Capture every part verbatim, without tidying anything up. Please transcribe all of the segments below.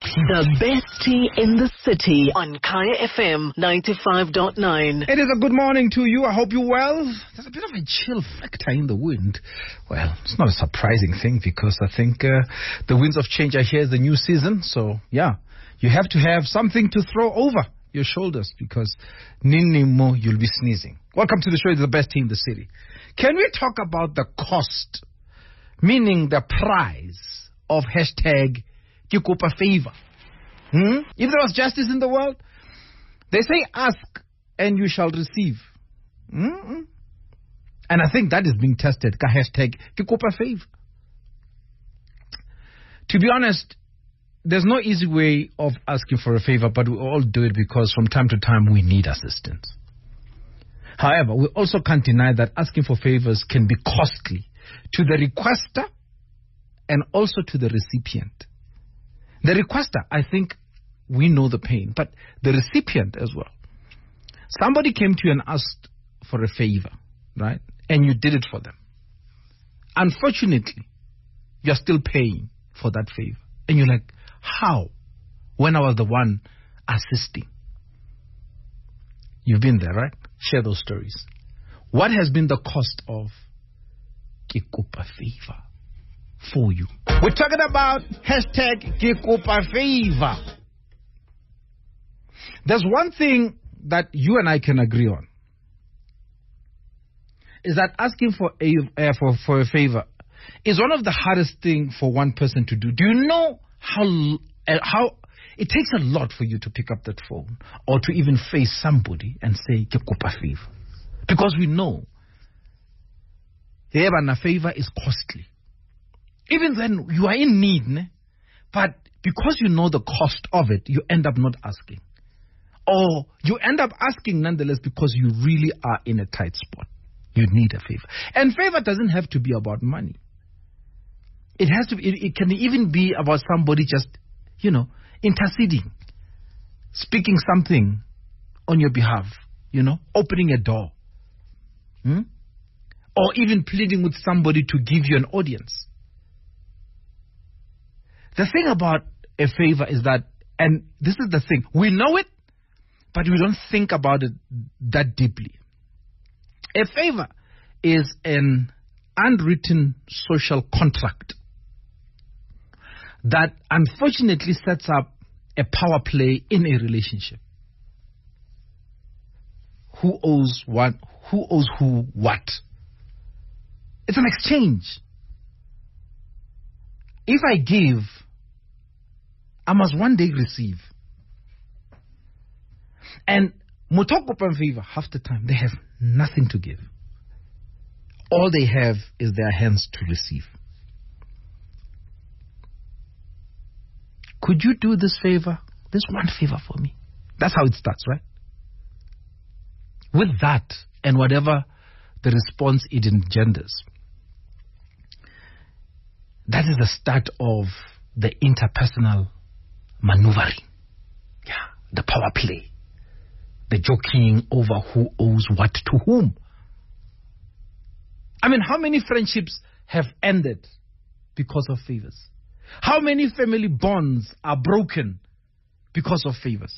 The best tea in the city on Kaya F M ninety-five point nine. It is a good morning to you. I hope you're well. There's a bit of a chill factor in the wind. Well, it's not a surprising thing because I think uh, the winds of change are here. It's the new season. So, yeah, you have to have something to throw over your shoulders because nini mo, you'll be sneezing. Welcome to the show. It's the best tea in the city. Can we talk about the cost, meaning the price of hashtag Ke kopa favor? Hmm? If there was justice in the world, they say ask and you shall receive. Mm-mm. And I think that is being tested. Ka hashtag Ke kopa favor. To be honest, there's no easy way of asking for a favor, but we all do it because from time to time we need assistance. However, we also can't deny that asking for favors can be costly to the requester and also to the recipient. The requester, I think we know the pain, but the recipient as well. Somebody came to you and asked for a favor, right? And you did it for them. Unfortunately, you're still paying for that favor. And you're like, how? When I was the one assisting. You've been there, right? Share those stories. What has been the cost of Ke kopa favor for you? We're talking about hashtag Ke kopa favor. There's one thing that you and I can agree on. Is that asking for a, uh, for, for a favor is one of the hardest things for one person to do. Do you know how uh, how it takes a lot for you to pick up that phone or to even face somebody and say Ke kopa favor? Because we know a favor is costly. Even then, you are in need, ne? But because you know the cost of it, you end up not asking. Or you end up asking nonetheless because you really are in a tight spot. You need a favor. And favor doesn't have to be about money. It has to be, it, it can even be about somebody just, you know, interceding, speaking something on your behalf, you know, opening a door. Hmm? Or even pleading with somebody to give you an audience. The thing about a favor is that, and this is the thing, we know it, but we don't think about it that deeply. A favor is an unwritten social contract that unfortunately sets up a power play in a relationship. Who owes what? Who owes who what? It's an exchange. If I give, I must one day receive. And Mutoko favor, half the time, they have nothing to give. All they have is their hands to receive. Could you do this favor, this one favor for me? That's how it starts, right? With that and whatever the response it engenders, that is the start of the interpersonal maneuvering. Yeah, the power play. The joking over who owes what to whom. I mean, how many friendships have ended because of favors? How many family bonds are broken because of favors?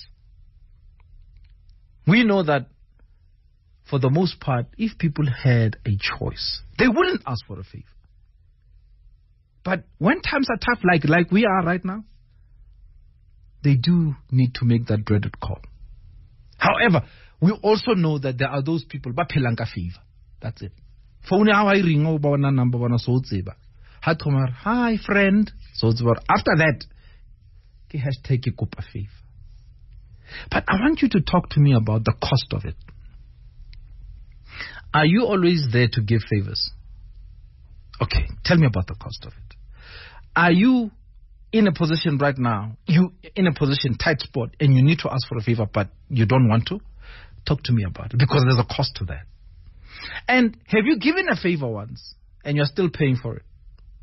We know that for the most part, if people had a choice, they wouldn't ask for a favor. But when times are tough, like, like we are right now, they do need to make that dreaded call. However, we also know that there are those people, ba pelanka favor. That's it. Phone how I ring over one number one so tseba. Hi friend. So after that, ke hashtag Ke kopa favor. But I want you to talk to me about the cost of it. Are you always there to give favors? Okay, tell me about the cost of it. Are you in a position right now, you in a position, tight spot, and you need to ask for a favor, but you don't want to? Talk to me about it, because there's a cost to that. And have you given a favor once, and you're still paying for it?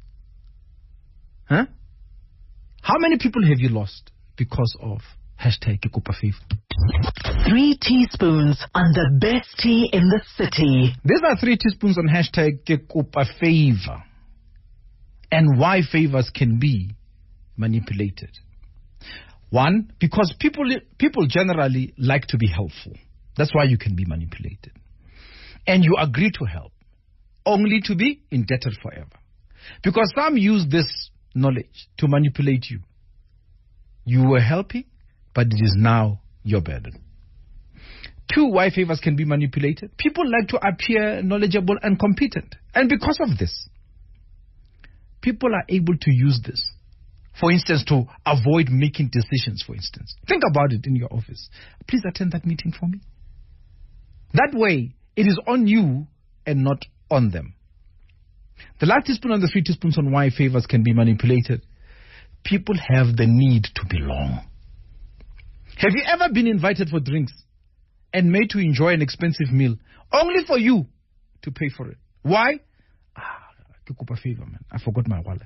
Huh? How many people have you lost because of hashtag Ke kopa favor? Three teaspoons on the best tea in the city. These are three teaspoons on hashtag Ke kopa favor, and why favors can be manipulated. One, because people people generally like to be helpful. That's why you can be manipulated. And you agree to help, only to be indebted forever. Because some use this knowledge to manipulate you. You were helping, but it is now your burden. Two, why favors can be manipulated. People like to appear knowledgeable and competent. And because of this, people are able to use this. For instance, to avoid making decisions, for instance. Think about it in your office. Please attend that meeting for me. That way, it is on you and not on them. The last teaspoon and the three teaspoons on why favors can be manipulated. People have the need to belong. Have you ever been invited for drinks and made to enjoy an expensive meal only for you to pay for it? Why? Ah, a favor, man. I forgot my wallet.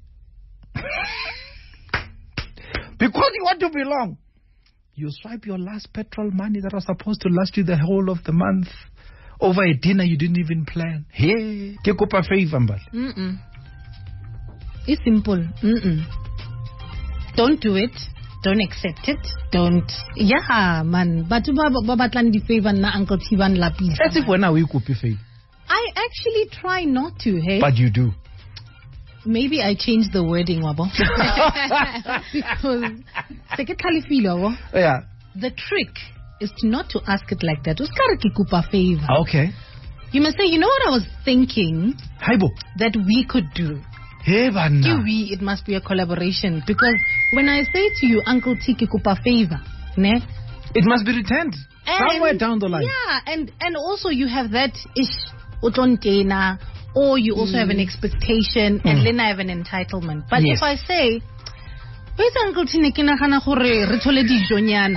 Because you want to belong. You swipe your last petrol money that was supposed to last you the whole of the month over a dinner you didn't even plan. Hey, ke kopa favor, mbali. Mm-mm. It's simple. Mm-mm. Don't do it. Don't accept it. Don't. Yeah, man. But babatlan di favor na Uncle Tivan lapis. As if when we kopi favor. I actually try not to, hey. But you do. Maybe I changed the wording, wabo. Because yeah. The trick is to not to ask it like that. Uskara kikupa favor. Okay. You must say, you know what I was thinking Haibo. that we could do. Hey, You, we, it must be a collaboration. Because when I say to you, Uncle T kikupa favor, ne? It must be returned And, somewhere down the line. Yeah, and, and also you have that ish utontena. Or you also mm. have an expectation, and mm. then I have an entitlement. But yes. if I say, where's Uncle Tine kina kana gore re thole dijo nyana?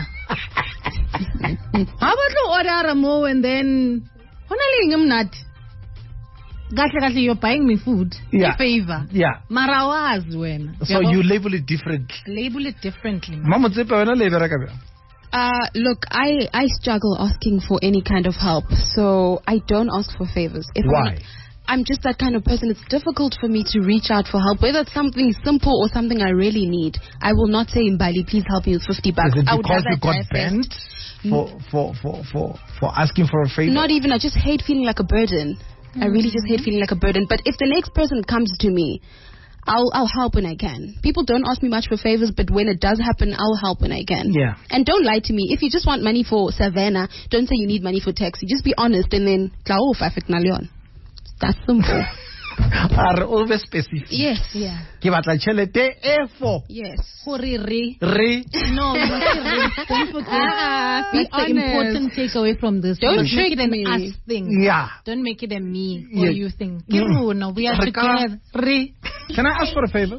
How about you order a mo and then hona le eng mnat? Gahle gahle you're buying me food. Yeah. A favor. Yeah. Mara wazi wena. So you label it differently. Label it differently. Mama tsepa wena le bereka bjang? Uh, look, I, I struggle asking for any kind of help, so I don't ask for favors. If Why? I'm, I'm just that kind of person. It's difficult for me to reach out for help, whether it's something simple or something I really need. I will not say, Mbali, please help me with fifty bucks. Is it I would because you rather got bent for, for, for, for, for asking for a favor? Not even. I just hate feeling like a burden. Mm-hmm. I really just hate feeling like a burden. But if the next person comes to me, I'll I'll help when I can. People don't ask me much for favors, but when it does happen, I'll help when I can. Yeah. And don't lie to me. If you just want money for Savannah, don't say you need money for taxi. Just be honest and then that's simple. Are always specific. Yes. Yeah. Ke batla chelete e for. Yes. Hore re. Re. No, you must say re. Don't forget. Ah, That's the important takeaway from this. Don't Don't trick make it an me. us thing. Yeah. Don't make it a me or Yeah. you thing. Give mm. no, we are Reka. together. Re. Can I ask for a favor?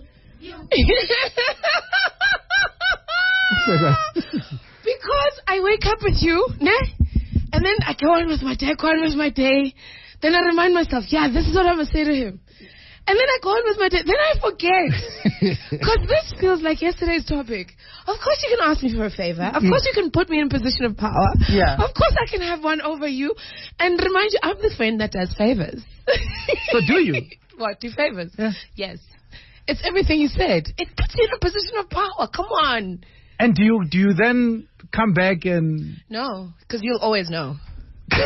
Because I wake up with you, ne? And then I go on with my day, go on with my day. Then I remind myself, yeah, this is what I'm going to say to him. And then I go on with my day. Then I forget. Because this feels like yesterday's topic. Of course you can ask me for a favor. Of course you can put me in a position of power. Yeah. Of course I can have one over you. And remind you, I'm the friend that does favors. So do you? What, do favors? Yeah. Yes. It's everything you said. It puts you in a position of power. Come on. And do you do you then come back and... No, because you'll always know. You're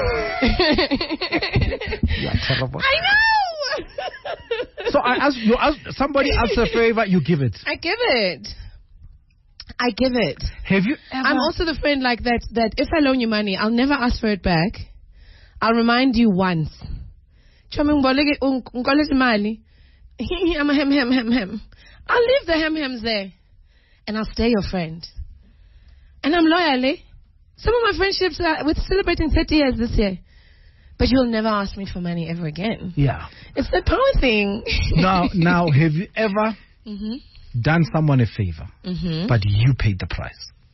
terrible. I know. So I ask you ask somebody asks a favor, you give it. I give it. I give it. Have you ever? I'm also the friend like that. That if I loan you money, I'll never ask for it back. I'll remind you once. I'm a hem hem hem hem. I'll leave the hem hems there, and I'll stay your friend. And I'm loyal. Eh? Some of my friendships are we're celebrating thirty years this year. But you'll never ask me for money ever again. Yeah. It's the power thing. now, now, have you ever mm-hmm. done someone a favor, mm-hmm. but you paid the price?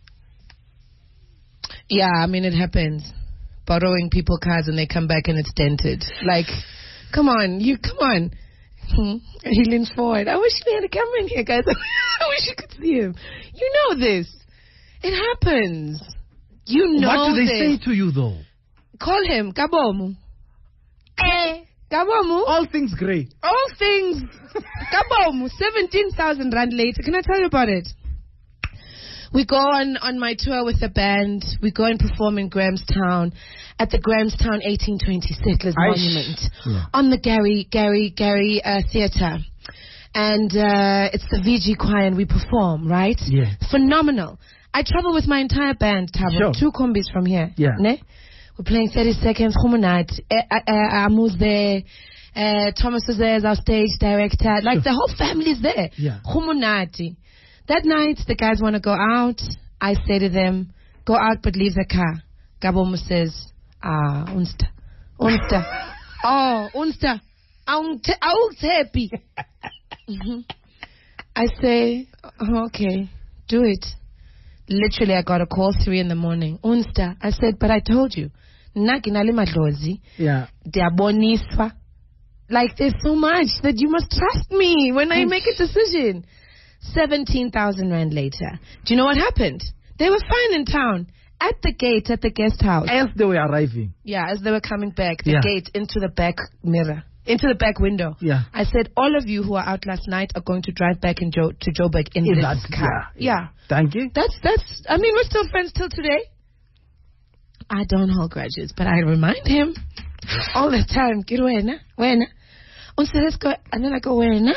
Yeah, I mean, it happens. Borrowing people cars and they come back and it's dented. Like, come on, you, come on. He leans forward. I wish we had a camera in here, guys. I wish you could see him. You know this. It happens. You know What do they this. say to you, though? Call him. Kabomu. Eh. Kabomu. All things great. All things. Kabomu. seventeen thousand rand later. Can I tell you about it? We go on, on my tour with the band. We go and perform in Grahamstown at the Grahamstown eighteen twenty Settlers Aish. Monument Yeah. on the Gary Gary Gary uh, Theatre. And uh, it's the V G Choir and we perform, right? Yeah. Phenomenal. I travel with my entire band, Tabo. Sure. Two combis from here. Yeah. Ne? We're playing thirty seconds. Humunat. Amu's there. Uh, Thomas was there as our stage director. Like, Sure. the whole family's there. Yeah. Humunati. That night, the guys want to go out. I say to them, go out but leave the car. Gabomu says, ah, unsta. Unsta. Oh, unsta. Aungtepi. Mhm. I say, oh, okay, do it. Literally, I got a call three in the morning. Unsta. I said, but I told you. Nakinale madlozi. Yeah. Diaboniswa. Like, there's so much that you must trust me when I make a decision. seventeen thousand rand later. Do you know what happened? They were fine in town. At the gate, at the guest house. As they were arriving. Yeah, as they were coming back, the Yeah. gate into the back mirror. Into the back window. Yeah. I said, all of you who are out last night are going to drive back in jo- to Joburg in In this that- car. yeah, Yeah. Thank you. That's, that's, I mean, we're still friends till today. I don't hold grudges, but I remind him all the time, get wena, wena. And so let's go, and then I go, wena.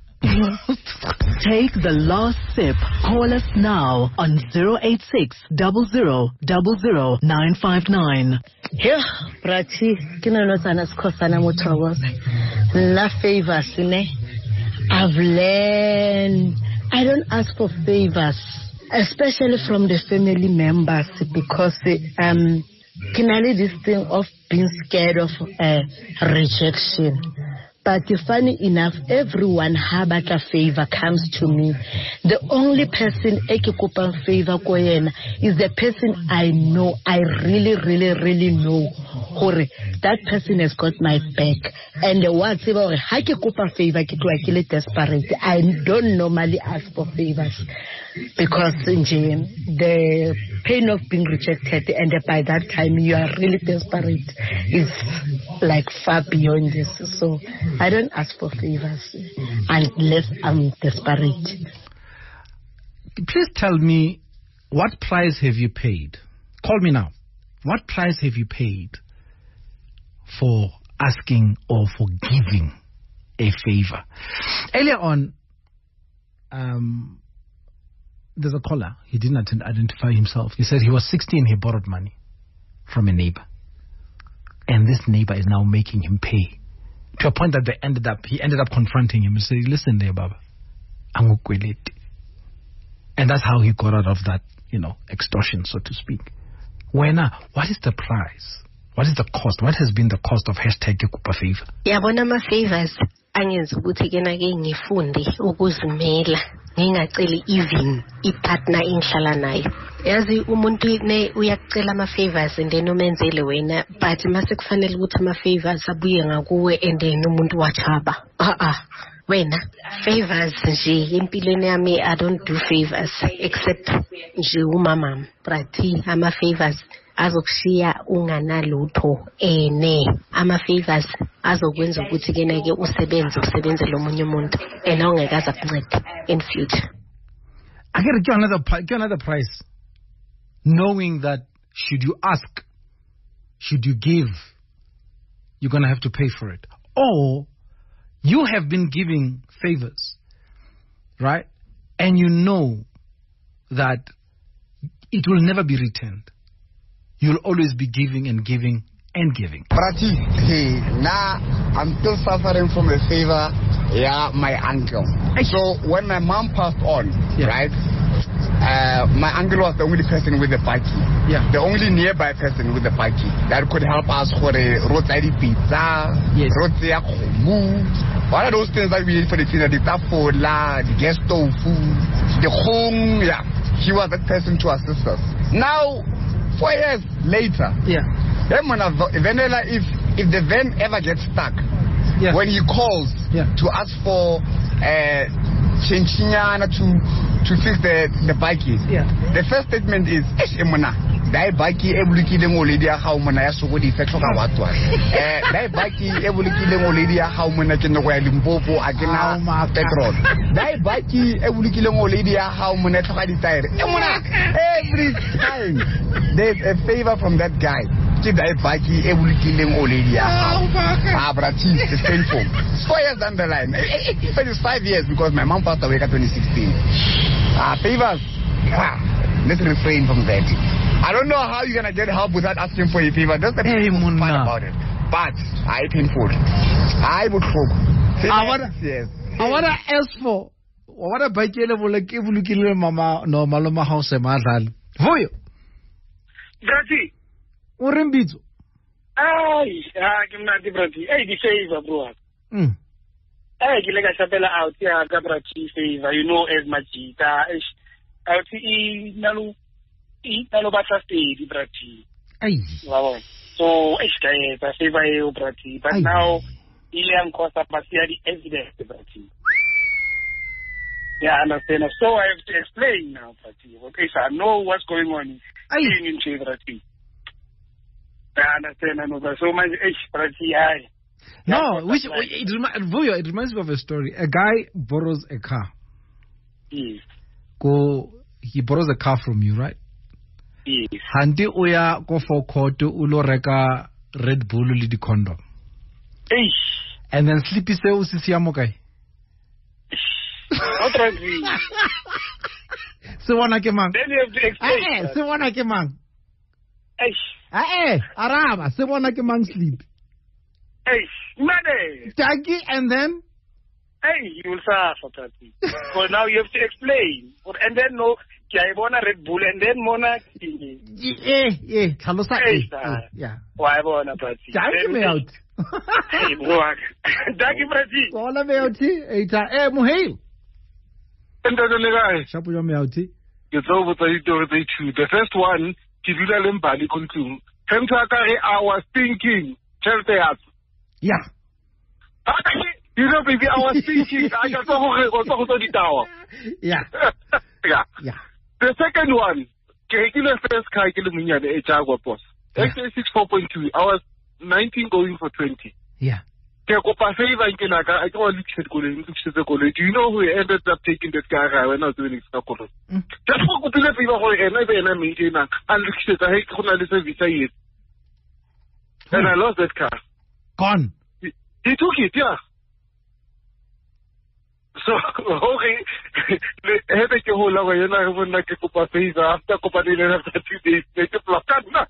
Take the last sip. Call us now on zero eight six, zero zero zero zero nine five nine. Here, Brati, Kinonotana Skosana Motrovos. La favors, ne? I've learned. I don't ask for favors, especially from the family members, because um, kinali this thing of being scared of uh, rejection. But funny enough, everyone habata favor comes to me. The only person ekikupa favor koyena is the person I know. I really, really, really know. Hore, that person has got my back. And the words about hakikupa favor kitwa desperate. I don't normally ask for favors because the pain of being rejected, and by that time you are really desperate, is like far beyond this. So I don't ask for favors unless I'm desperate. Please tell me, what price have you paid? Call me now. What price have you paid for asking or for giving a favor? Earlier on, um, there's a caller. He didn't identify himself. He said he was sixteen. He borrowed money from a neighbor, and this neighbor is now making him pay. To a point that they ended up, he ended up confronting him and said, "Listen, there, Baba, angukweleti." And that's how he got out of that, you know, extortion, so to speak. Wena, what is the price? What is the cost? What has been the cost of hashtag Kupa Favor? Yabona ma favors angenza ukuthi ke na ke ngifunde ukuzimela ngingaceli even ipartner engihlala nayo. Yazi umuntu ne uyakucela ama favors and then umenzele wena, but mase kufanele ukuthi ama favors abuye ngakuwe and then umuntu wachaba. Ah ah. Wena favors nje empilweni yami, I don't do favors except nje umama Brati. Ama favors azokushiya unganalutho ene. Ama favors azokwenza ukuthi ke na ke usebenze usebenzele omunye umuntu and awungekaza kunceda in future. I gotta give another give another price, knowing that should you ask, should you give, you're gonna have to pay for it, or you have been giving favors, right? And you know that it will never be returned. You'll always be giving and giving and giving. Prati, hey, now I'm still suffering from a favor, yeah, my uncle. So when my mom passed on, Yeah. right, uh, my uncle was the only person with the baki. Yeah. The only nearby person with the baki that could help us for the roadside pizza, Yes. roadside kumu. One of those things that we need for the dinner, the tafola, the gas stove, the home, yeah. He was that person to assist us. Now, four years later, Yeah. then when I've- Vanilla, if if the van ever gets stuck, Yeah. when he calls Yeah. to ask for uh, chinchinyana to to fix the the bike, Yeah. the first statement is, "Eish, emona, dai baki e bulukileng o ledi ya gago mona ya sogodi fetlo ka watwa eh dai baki e bulukileng o ledi ya gago mona ke nego ya Limpopo a ke na petrol dai baki e bulukileng o ledi ya gago mona tloga di tire e mona every time there's a favor from that guy ke dai baki e bulukileng o ledi ya gago ah brati it's painful four years down the line it is five years because my mom passed away in twenty sixteen ah favors ah, let's refrain from that. I don't know how you're gonna get help without asking for a favor. That's the hey, part about it. But I painful. I would hope. I wanna, yes. I wanna ask for. I wanna buy you a little bit mama no maloma house e madlala. Voyo. Grati. Urembitso. Ay, ah ke mna di brati. Hey, di favor bro. Mm. Hey, ke le ka chapela out ya ka brati favor. You know as Majita. I see nalo nalo basa steady brati. Ay. Wow. So it's guy the favor you brati. But Ay. Now ile ankosa pasia the evidence brati. Yeah, understand. So I have to explain now brati. Okay, so I know what's going on in in brati. I understand. I know. So much ish brati. Ay. No, which it reminds it reminds me of a story. A guy borrows a car. Yes. Go. He borrows a car from you, right? Yes. Handi oya go for court ulo reka Red Bull le di condom. Eish. And then sleepy se o se siamo kae. Not really. Se wana ke mang? Then you have to explain. Eh, se wana ke mang? Eish. Eh, araba, se wana ke mang sleep. Eish. Mane. Taki and then hey, you will suffer, Tati. So now you have to explain. And then no, I want a Red Bull and then Mona. Eh, eh, Chalosa. Yeah. Why want a Tati? Thank me out. Hey, work. Thank you, Tati. All of me out. Eh, Muhail. And then the guy. Shapu yo me out. It's over the door. They two. The first one, Kivila Lembali Kunkum. Hemsakari, I was thinking. Tell the us. Yeah. You know, baby, I was thinking, I got to go to the tower. Yeah. Yeah. Yeah. The second one, Kekila first Kaikila Minya, the Echawa boss. X A six four point two, I was nineteen going for twenty. Yeah. Kekopa favor in Kinaka, I don't look at Golden, do you know who ended up taking that guy when I was doing Skakolo? Just for Kupila people who are never in a meeting and look at the hate journalism we say it. And I lost that car. Gone. He, he took it, yeah. So, okay, had a whole lot of I wouldn't like a couple of days after a couple of days after two days, they took block.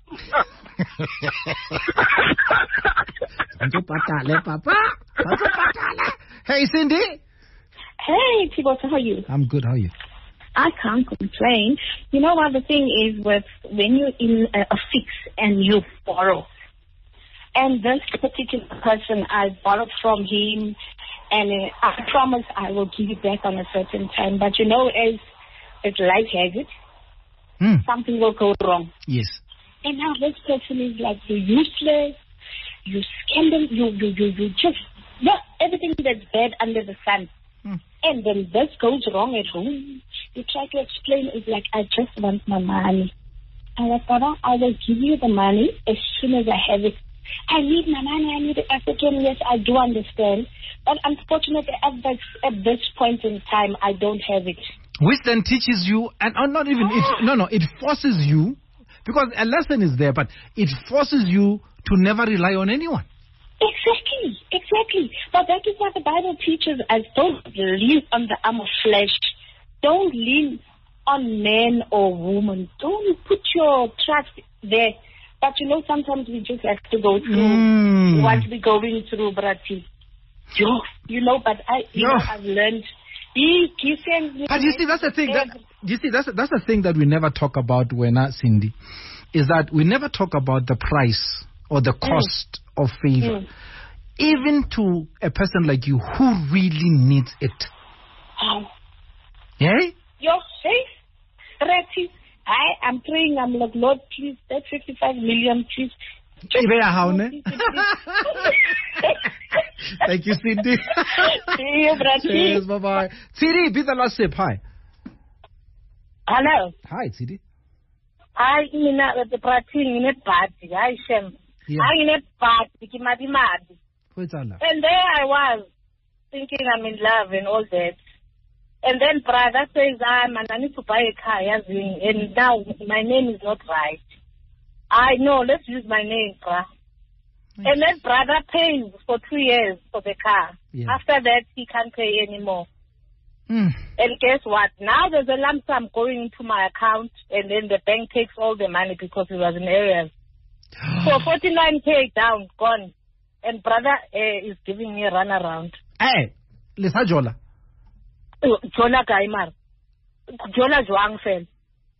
Hey, Cindy. Hey, people, how are you? I'm good, how are you? I can't complain. You know what the thing is with when you're in a, a fix and you borrow, and this particular person, I borrowed from him, and uh, I promise I will give it back on a certain time. But you know, as as life has it, mm. something will go wrong. Yes. And now this person is like, you're useless, you scandal, you you you you just yeah, everything that's bad under the sun. Mm. And then this goes wrong at home. You try to explain it's like, I just want my money. And I thought, I will give you the money as soon as I have it. I need my money, I need it. I said to him, yes, I do understand. But unfortunately, at this, at this point in time, I don't have it. Which then teaches you, and uh, not even, it, no, no, it forces you, because a lesson is there, but it forces you to never rely on anyone. Exactly, exactly. But that is what the Bible teaches us. Don't lean on the arm of flesh. Don't lean on man or woman. Don't put your trust there. But you know, sometimes we just have to go through mm. what we're going through, Brati. Yo, you know, but I, you Yo. know, I've learned. He, he sends me. But you see, that's the thing. That, you see, that's that's the thing that we never talk about when uh, Cindy, is that we never talk about the price or the cost mm. of favor, mm. even to a person like you who really needs it. Oh. Yeah. You're safe, Brati. I am praying. I'm like, Lord, please, that fifty-five million, please. Thank you, Cindy. See you, Brati. Cheers, bye bye. Cindy, be the last sip. Hi. Hello. Hi, Cindy. hayi mina prati nginebhadi hayi shem hayi nginebhadi kimadi and there I was thinking I'm in love and all that. And then brother says, ah, man, I need to buy a car, and now my name is not right. I know, let's use my name, brah. Yes. And then brother pays for two years for the car. Yeah. After that, he can't pay anymore. Mm. And guess what? Now there's a lump sum going into my account, and then the bank takes all the money because it was in arrears. So forty-nine K down, gone. And brother uh, is giving me a run around. Hey, Lisa Jola. Jola Gaimar. Jola Joang fel.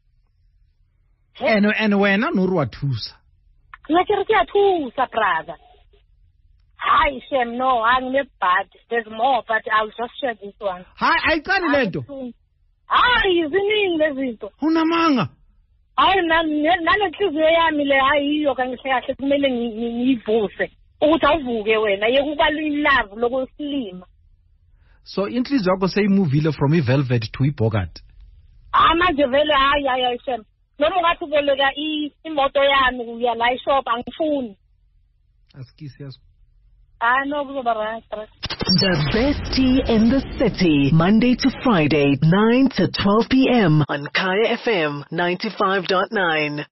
And and when I know what who's. Like you're too, brother. Hi, Shem, no, I'm not bad. There's more, but I'll just share this one. Hi, I can't let you. Hi, isn't it? Unamanga. Hayi nanenhliziyo yami le hayiyo kangihle kumele ngivuse ukuthi awuvuke wena yekuba love lokusilima. So inhliziyo yakho seyimuvile from ivelvet to ibhokati. Amanje vele hayi hayi Shem. Noma ungathi uboleka imoto yami uya la ishop angifuni. Askisi yaso. Ah no kuzoba right. The best tea in the city, Monday to Friday, nine to twelve p.m. on Kaya F M ninety-five point nine.